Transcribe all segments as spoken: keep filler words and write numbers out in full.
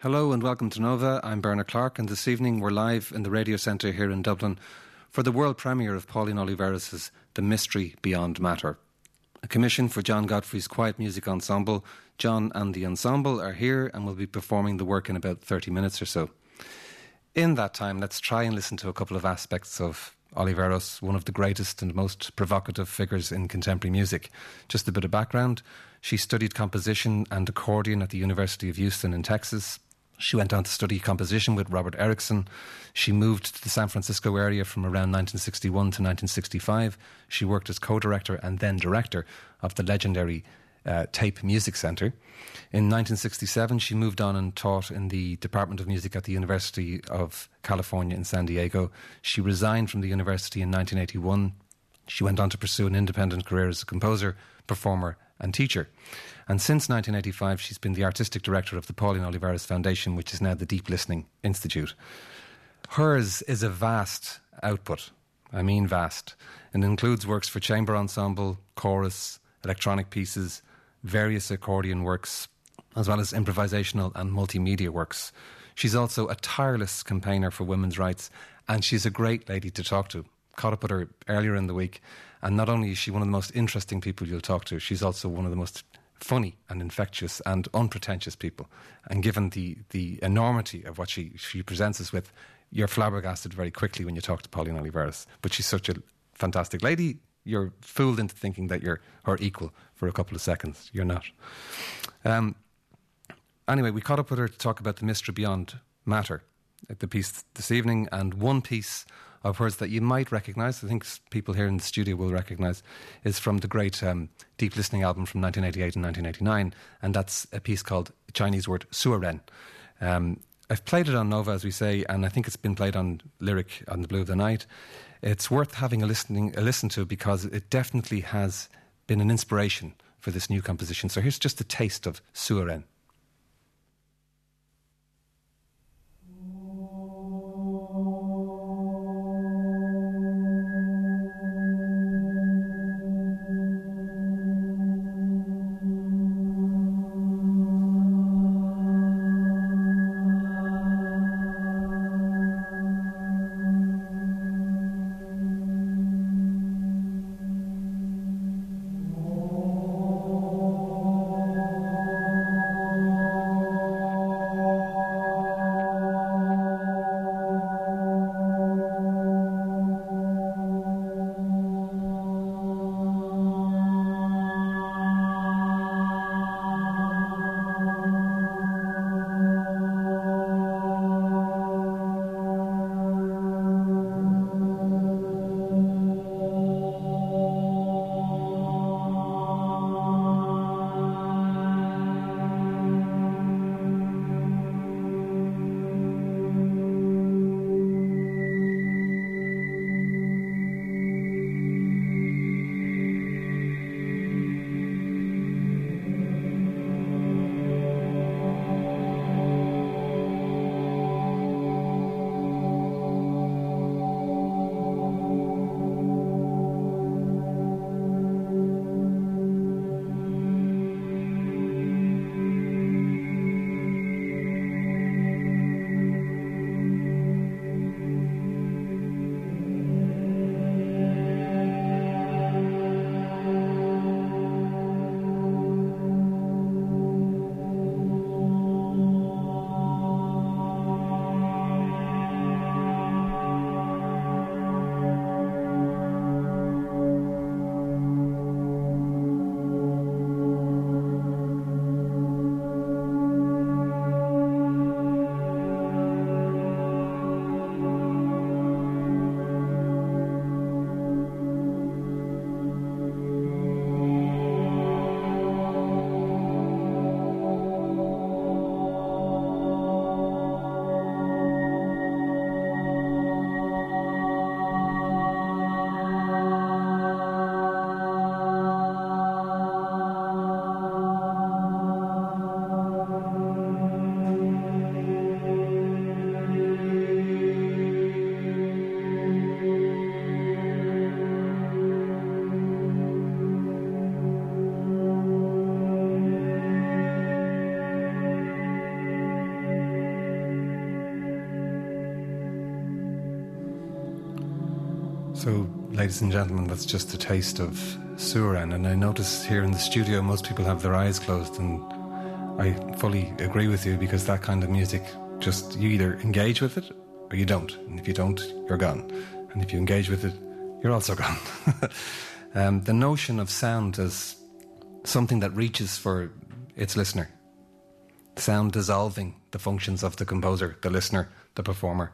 Hello and welcome to Nova. I'm Bernard Clark, and this evening we're live in the Radio Centre here in Dublin for the world premiere of Pauline Oliveros' The Mystery Beyond Matter. A commission for John Godfrey's Quiet Music Ensemble. John and the ensemble are here and will be performing the work in about thirty minutes or so. In that time, let's try and listen to a couple of aspects of Oliveros, one of the greatest and most provocative figures in contemporary music. Just a bit of background. She studied composition and accordion at the University of Houston in Texas. She went on to study composition with Robert Erickson. She moved to the San Francisco area from around nineteen sixty-one to nineteen sixty-five. She worked as co-director and then director of the legendary uh, Tape Music Center. In nineteen sixty-seven, she moved on and taught in the Department of Music at the University of California in San Diego. She resigned from the university in nineteen eighty-one. She went on to pursue an independent career as a composer, performer and teacher. And since nineteen eighty-five, she's been the artistic director of the Pauline Oliveros Foundation, which is now the Deep Listening Institute. Hers is a vast output. I mean vast. And includes works for chamber ensemble, chorus, electronic pieces, various accordion works, as well as improvisational and multimedia works. She's also a tireless campaigner for women's rights, and she's a great lady to talk to. Caught up with her earlier in the week, and not only is she one of the most interesting people you'll talk to, she's also one of the most funny and infectious and unpretentious people. And given the, the enormity of what she, she presents us with, you're flabbergasted very quickly when you talk to Pauline Oliveros. But she's such a fantastic lady, you're fooled into thinking that you're her equal for a couple of seconds. You're not. Um, anyway, we caught up with her to talk about The Mystery Beyond Matter, the piece this evening, and one piece of hers that you might recognise, I think people here in the studio will recognise, is from the great um, Deep Listening album from nineteen eighty-eight and nineteen eighty-nine, and that's a piece called Chinese word Suaren. Um, I've played it on Nova, as we say, and I think it's been played on Lyric on the Blue of the Night. It's worth having a listening a listen to because it definitely has been an inspiration for this new composition. So here's just a taste of Suaren. Oh So, ladies and gentlemen, that's just a taste of Suren. And I notice here in the studio most people have their eyes closed, and I fully agree with you, because that kind of music, just you either engage with it or you don't. And if you don't, you're gone. And if you engage with it, you're also gone. um, the notion of sound as something that reaches for its listener. Sound dissolving the functions of the composer, the listener, the performer.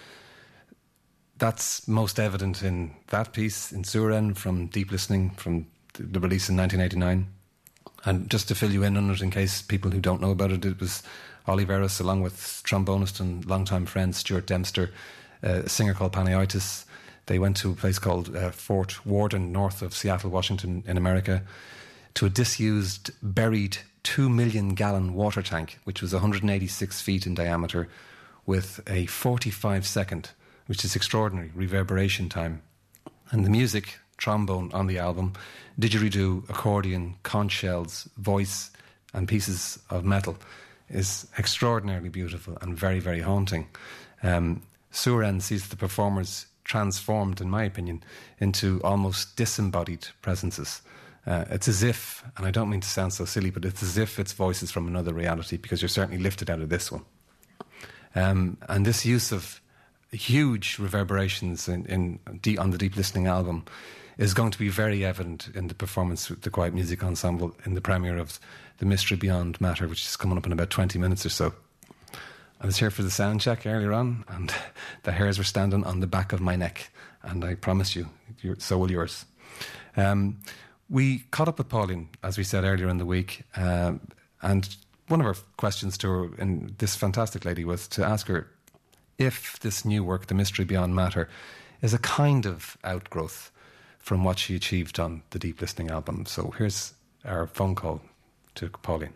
That's most evident in that piece, in Suren, from Deep Listening, from the release in nineteen eighty-nine. And just to fill you in on it, in case people who don't know about it, it was Oliveras, along with trombonist and longtime friend Stuart Dempster, uh, a singer called Panayiotis. They went to a place called uh, Fort Worden, north of Seattle, Washington, in America, to a disused, buried two million gallon water tank, which was one hundred eighty-six feet in diameter, with a forty-five second, which is extraordinary, reverberation time. And the music, trombone on the album, didgeridoo, accordion, conch shells, voice, and pieces of metal, is extraordinarily beautiful and very, very haunting. Um, Suren sees the performers transformed, in my opinion, into almost disembodied presences. Uh, it's as if, and I don't mean to sound so silly, but it's as if it's voices from another reality, because you're certainly lifted out of this one. Um, and this use of huge reverberations in, in on the Deep Listening album is going to be very evident in the performance with the Quiet Music Ensemble in the premiere of The Mystery Beyond Matter, which is coming up in about twenty minutes or so. I was here for the sound check earlier on, and the hairs were standing on the back of my neck, and I promise you, so will yours. Um, we caught up with Pauline, as we said earlier in the week, um, and one of our questions to her, and this fantastic lady, was to ask her if this new work, The Mystery Beyond Matter, is a kind of outgrowth from what she achieved on the Deep Listening album. So here's our phone call to Pauline.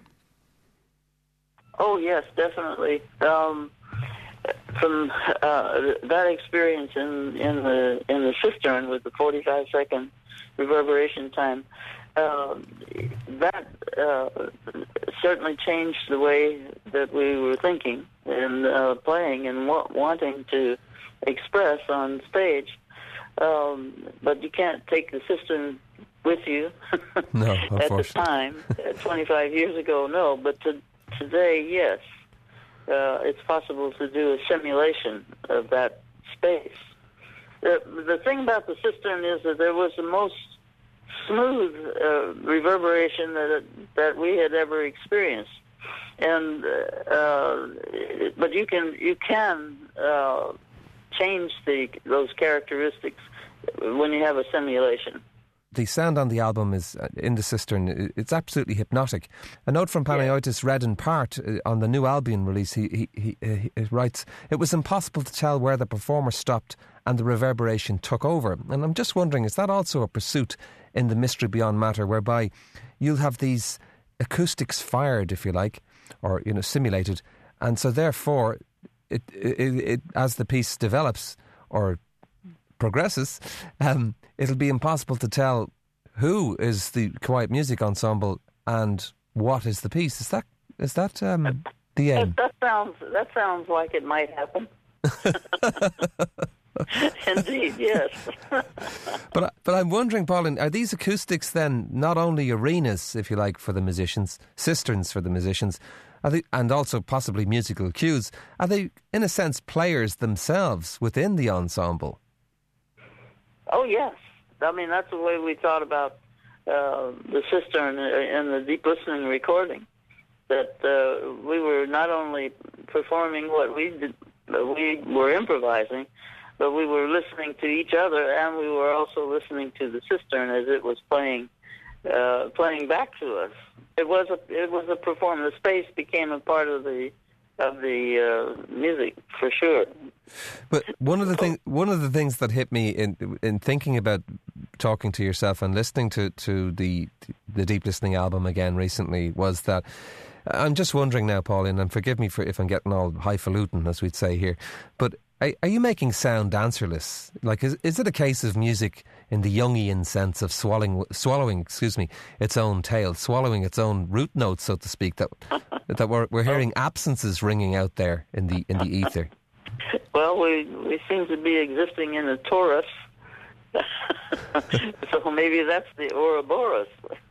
Oh, yes, definitely. Um, from uh, that experience in, in the in the cistern with the forty-five second reverberation time, uh, that uh, certainly changed the way that we were thinking and uh, playing and wa- wanting to express on stage. Um, but you can't take the cistern with you no, at the time. twenty-five years ago, no. But to, today, yes. Uh, it's possible to do a simulation of that space. The, the thing about the cistern is that there was the most smooth uh, reverberation that that we had ever experienced, and uh, but you can you can uh, change the those characteristics when you have a simulation. The sound on the album is, uh, in the cistern, it's absolutely hypnotic. A note from Panayiotis, read in part uh, on the New Albion release, he, he, he, he writes, "It was impossible to tell where the performer stopped and the reverberation took over." And I'm just wondering, is that also a pursuit in The Mystery Beyond Matter, whereby you'll have these acoustics fired, if you like, or, you know, simulated, and so therefore, it, it, it as the piece develops or progresses, um, it'll be impossible to tell who is the Quiet Music Ensemble and what is the piece. Is that is that um, the aim? That, that sounds that sounds like it might happen. Indeed, yes. but but I'm wondering, Pauline, are these acoustics then not only arenas, if you like, for the musicians, cisterns for the musicians, are they, and also possibly musical cues? Are they, in a sense, players themselves within the ensemble? Oh, yes. I mean, that's the way we thought about uh, the cistern in the Deep Listening recording, that uh, we were not only performing what we did, we were improvising, but we were listening to each other, and we were also listening to the cistern as it was playing uh, playing back to us. It was a it was a performance. The space became a part of the of the uh, music, for sure. But one of the thing, one of the things that hit me in in thinking about talking to yourself and listening to, to the the Deep Listening album again recently was that I'm just wondering now, Pauline, and forgive me for if I'm getting all highfalutin, as we'd say here, but are, are you making sound answerless? Like, is is it a case of music in the Jungian sense of swallowing, swallowing, excuse me, its own tail, swallowing its own root notes, so to speak, that that we're we're hearing absences ringing out there in the in the ether? Well, we we seem to be existing in a torus, So maybe that's the Ouroboros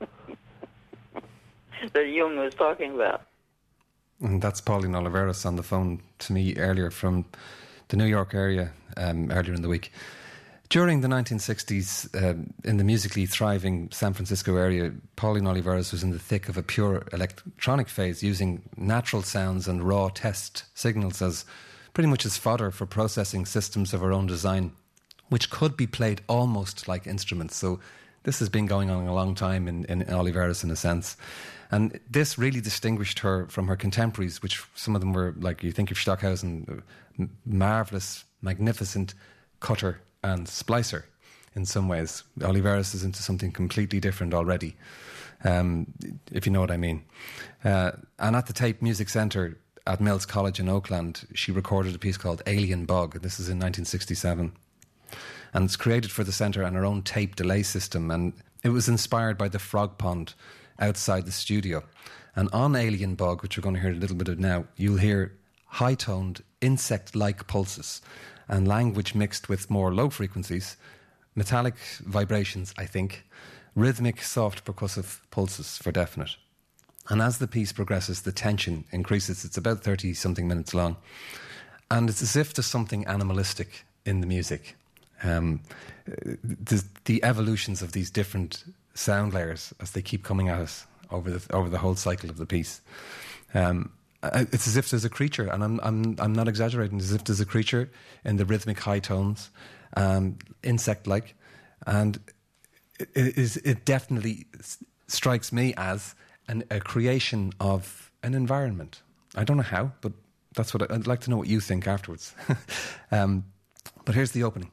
that Jung was talking about. And that's Pauline Oliveros on the phone to me earlier from the New York area, um, earlier in the week. During the nineteen sixties, uh, in the musically thriving San Francisco area, Pauline Oliveros was in the thick of a pure electronic phase, using natural sounds and raw test signals as pretty much as fodder for processing systems of her own design, which could be played almost like instruments. So this has been going on a long time in, in Oliveros, in a sense. And this really distinguished her from her contemporaries, which some of them were, like, you think of Stockhausen, marvellous, magnificent cutter and splicer in some ways. Oliveros is into something completely different already, um, if you know what I mean. Uh, and at the Tape Music Centre at Mills College in Oakland, she recorded a piece called Alien Bug. This is in nineteen sixty-seven. And it's created for the centre and her own tape delay system. And it was inspired by the frog pond outside the studio. And on Alien Bug, which we're going to hear a little bit of now, you'll hear high-toned, insect-like pulses and language mixed with more low frequencies, metallic vibrations, I think, rhythmic, soft, percussive pulses for definite. And as the piece progresses, the tension increases. It's about thirty-something minutes long. And it's as if there's something animalistic in the music. Um, the, the evolutions of these different sound layers as they keep coming at us over the over the whole cycle of the piece. Um, it's as if there's a creature, and I'm I'm I'm not exaggerating. It's as if there's a creature in the rhythmic high tones, um, insect-like, and it, it is it definitely strikes me as an, a creation of an environment. I don't know how, but that's what I, I'd like to know what you think afterwards. um, but here's the opening.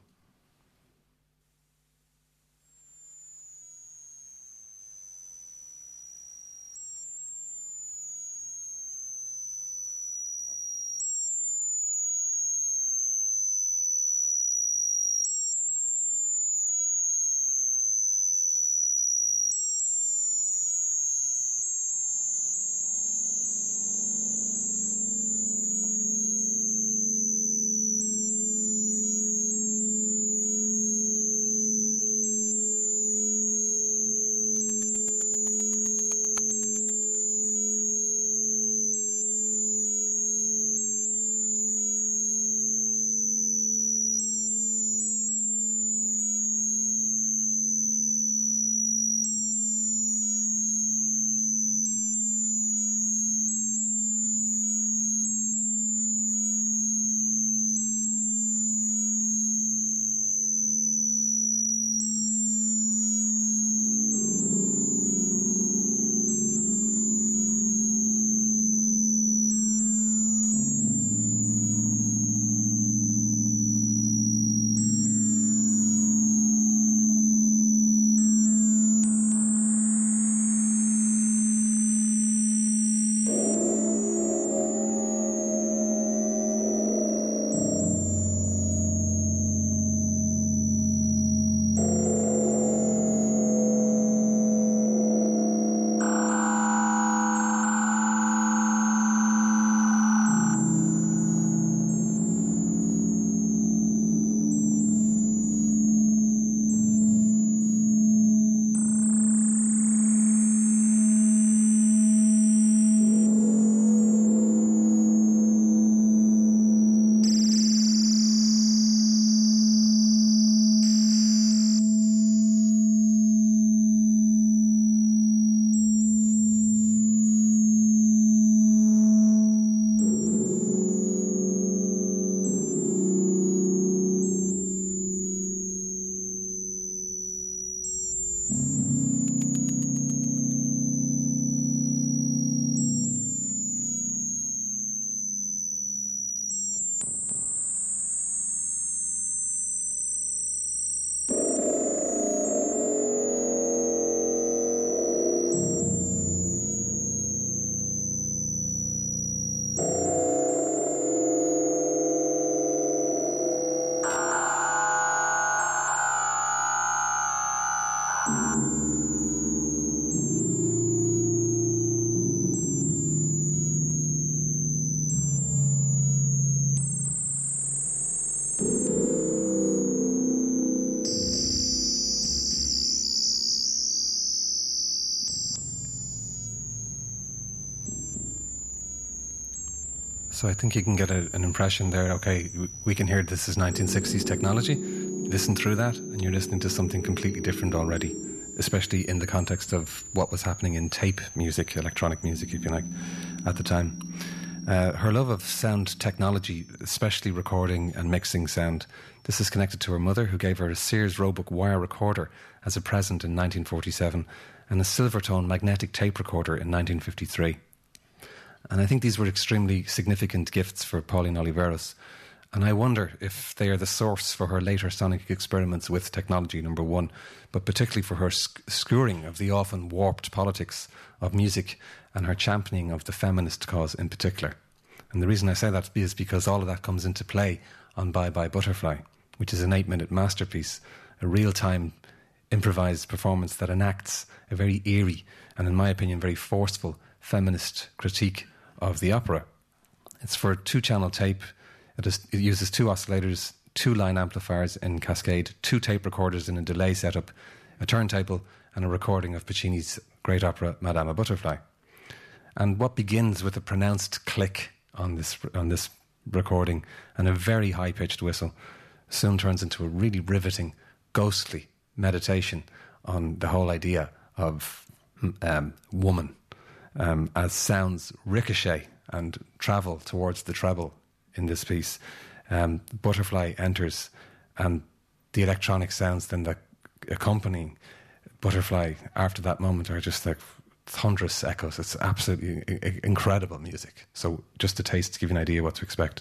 So I think you can get a, an impression there, okay, we can hear this is nineteen sixties technology. Listen through that and you're listening to something completely different already, especially in the context of what was happening in tape music, electronic music, if you like, at the time. Uh, her love of sound technology, especially recording and mixing sound, this is connected to her mother, who gave her a Sears Roebuck wire recorder as a present in nineteen forty-seven and a Silvertone magnetic tape recorder in nineteen fifty-three. And I think these were extremely significant gifts for Pauline Oliveros. And I wonder if they are the source for her later sonic experiments with technology, number one, but particularly for her sc- skewering of the often warped politics of music and her championing of the feminist cause in particular. And the reason I say that is because all of that comes into play on Bye Bye Butterfly, which is an eight-minute masterpiece, a real-time improvised performance that enacts a very eerie and, in my opinion, very forceful feminist critique of the opera. It's for two-channel tape. It, is, it uses two oscillators, two line amplifiers in cascade, two tape recorders in a delay setup, a turntable, and a recording of Puccini's great opera Madama Butterfly. And what begins with a pronounced click on this on this recording and a very high-pitched whistle soon turns into a really riveting, ghostly meditation on the whole idea of um, woman, um, as sounds ricochet and travel towards the treble in this piece. Um, Butterfly enters, and the electronic sounds then that accompanying Butterfly after that moment are just like thunderous echoes. It's absolutely I- incredible music. So just a taste to give you an idea what to expect.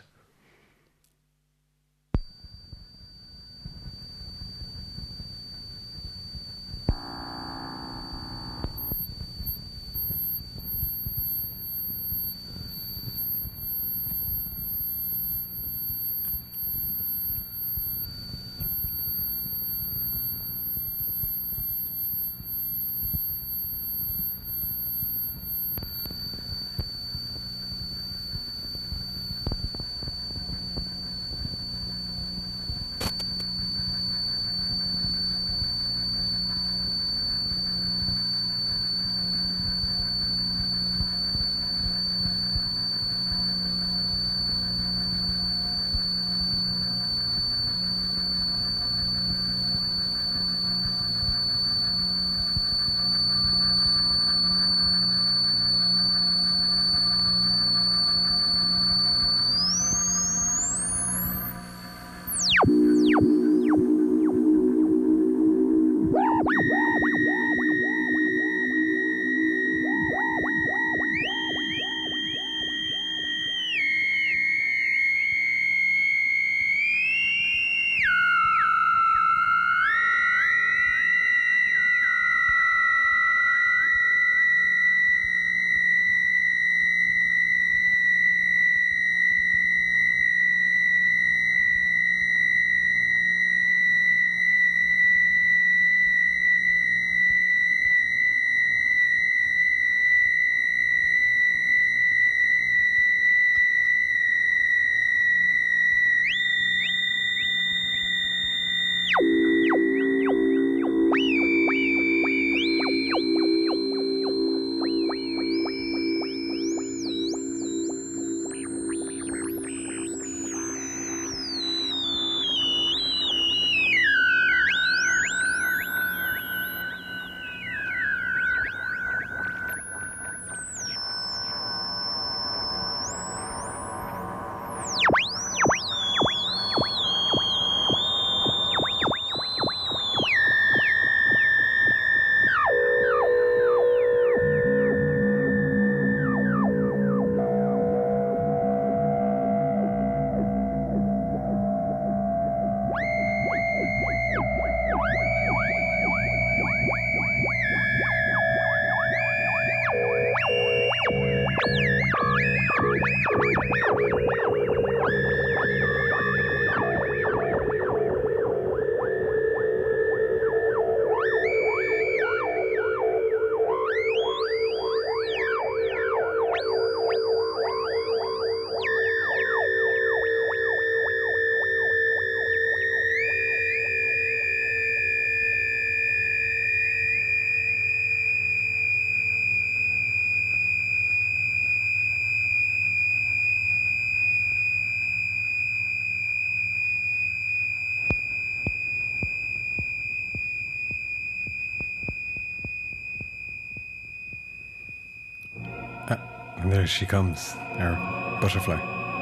And there she comes, our butterfly.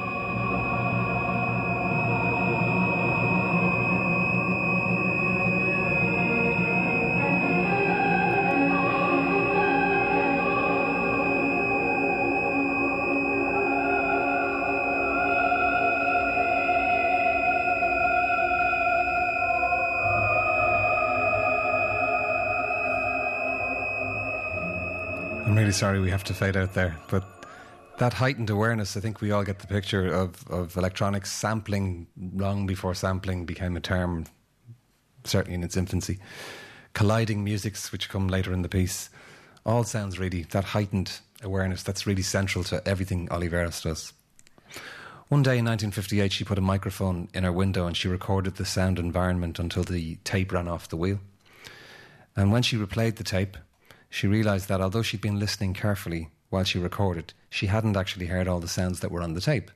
I'm really sorry we have to fade out there, but that heightened awareness, I think we all get the picture of, of electronics sampling long before sampling became a term, certainly in its infancy. Colliding musics, which come later in the piece, all sounds really, that heightened awareness, that's really central to everything Oliveros does. One day in nineteen fifty-eight, she put a microphone in her window and she recorded the sound environment until the tape ran off the wheel. And when she replayed the tape, she realised that although she'd been listening carefully while she recorded, she hadn't actually heard all the sounds that were on the tape.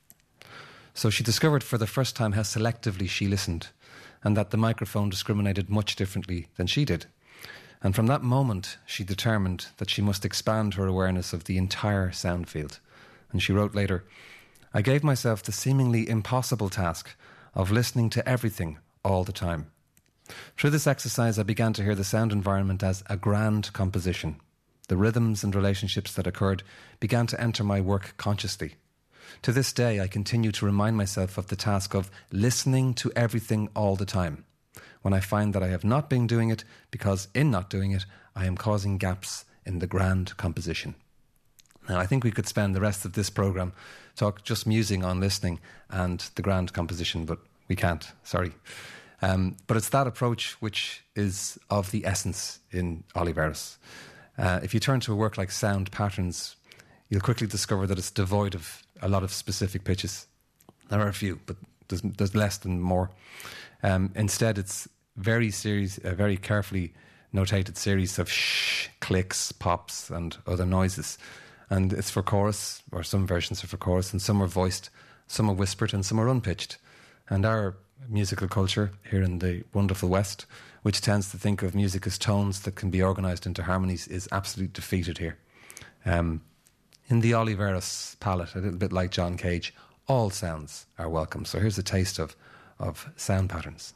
So she discovered for the first time how selectively she listened, and that the microphone discriminated much differently than she did. And from that moment, she determined that she must expand her awareness of the entire sound field. And she wrote later, "I gave myself the seemingly impossible task of listening to everything all the time. Through this exercise, I began to hear the sound environment as a grand composition. The rhythms and relationships that occurred began to enter my work consciously. To this day, I continue to remind myself of the task of listening to everything all the time, when I find that I have not been doing it because in not doing it, I am causing gaps in the grand composition." Now, I think we could spend the rest of this programme talk just musing on listening and the grand composition, but we can't, sorry. Um, but it's that approach which is of the essence in Oliveros. Uh, if you turn to a work like Sound Patterns, you'll quickly discover that it's devoid of a lot of specific pitches. There are a few, but there's, there's less than more. Um, instead, it's very series, a very carefully notated series of shh, clicks, pops, and other noises. And it's for chorus, or some versions are for chorus, and some are voiced, some are whispered, and some are unpitched. And our musical culture here in the wonderful West, which tends to think of music as tones that can be organised into harmonies, is absolutely defeated here. Um, in the Oliveros palette, a little bit like John Cage, all sounds are welcome. So here's a taste of, of Sound Patterns.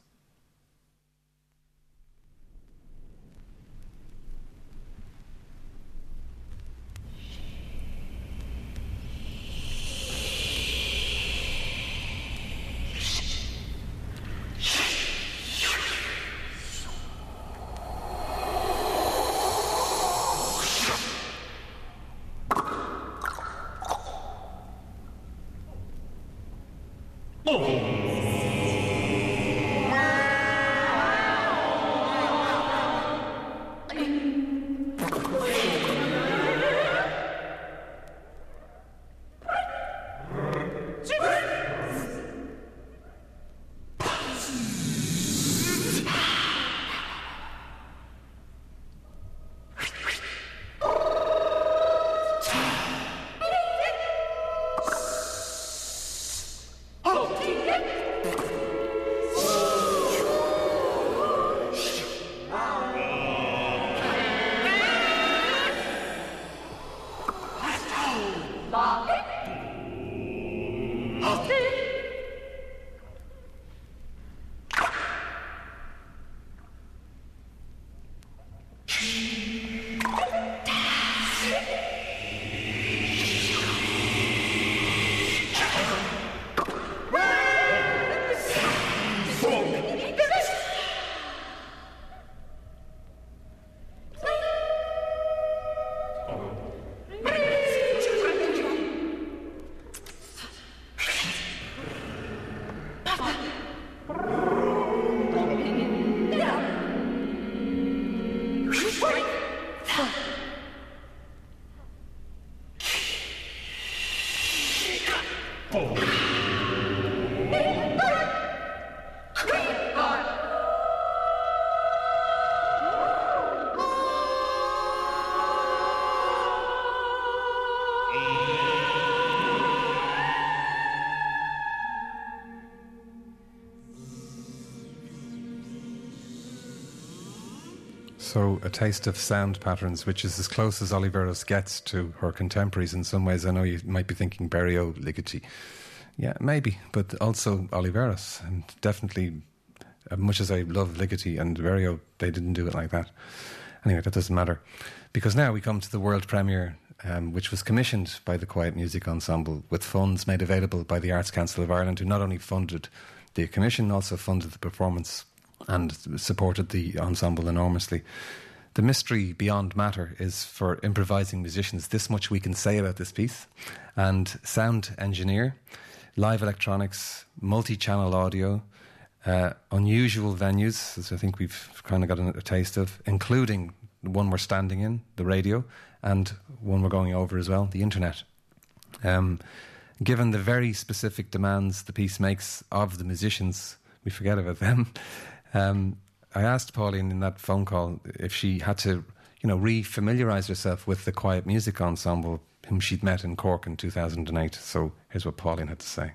So a taste of sound patterns, which is as close as Oliveros gets to her contemporaries in some ways. I know you might be thinking Berio, Ligeti. Yeah, maybe, but also Oliveros. And definitely, as much as I love Ligeti and Berio, they didn't do it like that. Anyway, that doesn't matter. Because now we come to the world premiere, um, which was commissioned by the Quiet Music Ensemble with funds made available by the Arts Council of Ireland, who not only funded the commission, also funded the performance and supported the ensemble enormously. The mystery beyond matter is for improvising musicians. This much we can say about this piece. And sound engineer, live electronics, multi-channel audio, uh, unusual venues, as I think we've kind of got a, a taste of, including the one we're standing in, the radio, and one we're going over as well, the internet. Um, given the very specific demands the piece makes of the musicians, we forget about them. Um, I asked Pauline in that phone call if she had to, you know, re-familiarise herself with the Quiet Music Ensemble, whom she'd met in Cork in two thousand eight. So here's what Pauline had to say.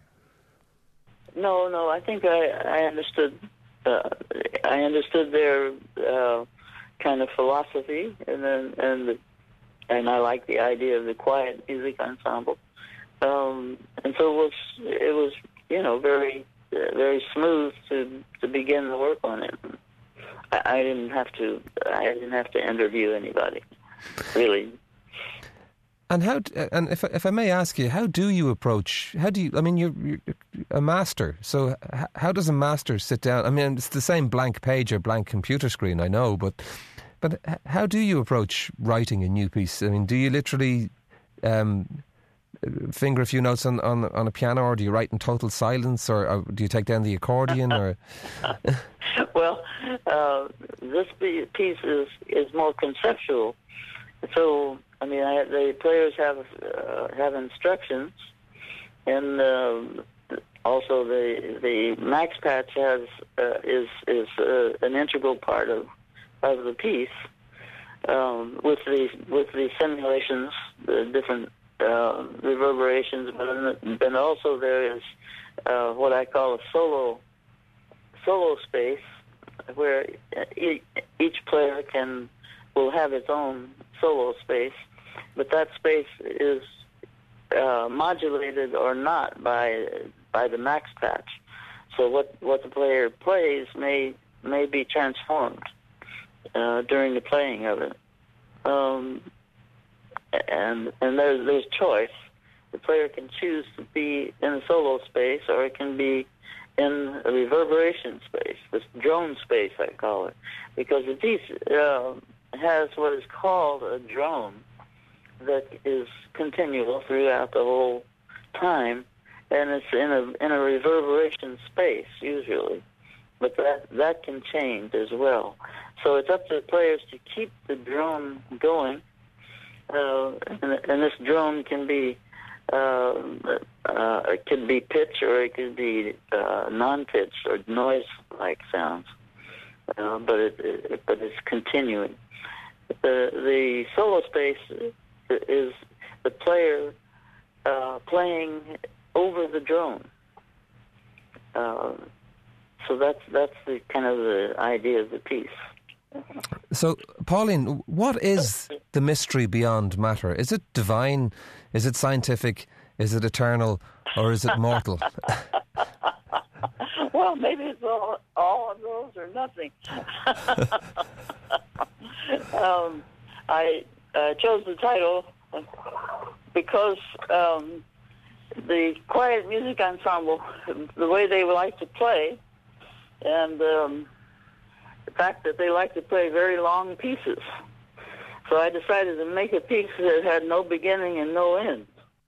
No, no, I think I, I understood. Uh, I understood their uh, kind of philosophy, and then and and I like the idea of the Quiet Music Ensemble. Um, and so it was, it was, you know, very. Uh, very smooth to to begin the work on it. I, I didn't have to. I didn't have to interview anybody, really. And how? And if if I may ask you, how do you approach? How do you? I mean, you're, you're a master. So how does a master sit down? I mean, it's the same blank page or blank computer screen, I know, but but how do you approach writing a new piece? I mean, do you literally Um, finger a few notes on, on on a piano, or do you write in total silence, or, or do you take down the accordion? Or well, uh, this piece is is more conceptual. So I mean, I, the players have uh, have instructions, and uh, also the the max patch has uh, is is uh, an integral part of of the piece um, with the with the simulations, the different. Uh, reverberations, but then also there is uh, what I call a solo solo space, where each player can will have its own solo space, but that space is uh, modulated or not by by the max patch. So what what the player plays may may be transformed uh, during the playing of it. Um, And and there's there's choice. The player can choose to be in a solo space, or it can be in a reverberation space, this drone space I call it, because the piece uh, has what is called a drone that is continual throughout the whole time, and it's in a in a reverberation space usually, but that that can change as well. So it's up to the players to keep the drone going. Uh, and, and this drone can be uh, uh, it can be pitch, or it could be uh, non-pitch or noise-like sounds, uh, but it, it but it's continuing. The the solo space is the player uh, playing over the drone. Uh, so that's that's the kind of the idea of the piece. So, Pauline, what is the mystery beyond matter? Is it divine? Is it scientific? Is it eternal? Or is it mortal? Well, maybe it's all, all of those or nothing. um, I uh, chose the title because um, the Quiet Music Ensemble, the way they like to play, and um, the fact that they like to play very long pieces. So I decided to make a piece that had no beginning and no end.